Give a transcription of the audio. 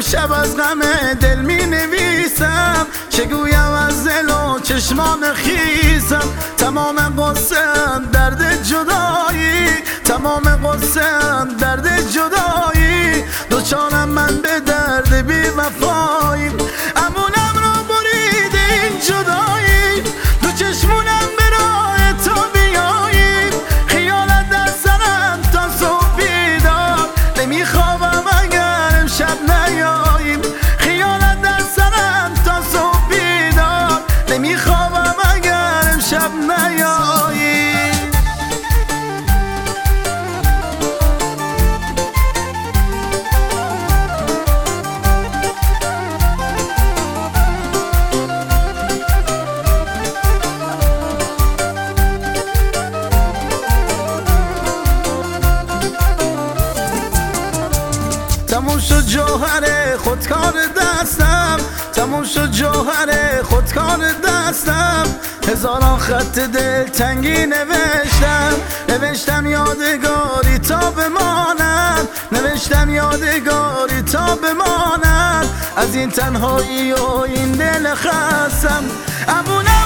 شب از غم دل می نویسم، چه گویم از دل و چشمان خیسم. تمام قصه‌ام درد جدایی، تمام قصه‌ام درد جدایی. دوچارم من به درد بی وفایی، امونم رو برید این جدایی. دو چشمونم به راه تو بیایی، خیالت در سرم تا صبح بیدار. نمیخوابم اگر امشب نیاییم، خیالت در سرم تا صبح بیدار. نمیخوابم اگر امشب نیاییم. تموم شد جوهر خودکار دستم، تموم شد جوهر خودکار دستم. هزاران خط دلتنگی نوشتم یادگاری تا بمانم، نوشتم یادگاری تا بمانم. از این تنهایی و این دل خستم،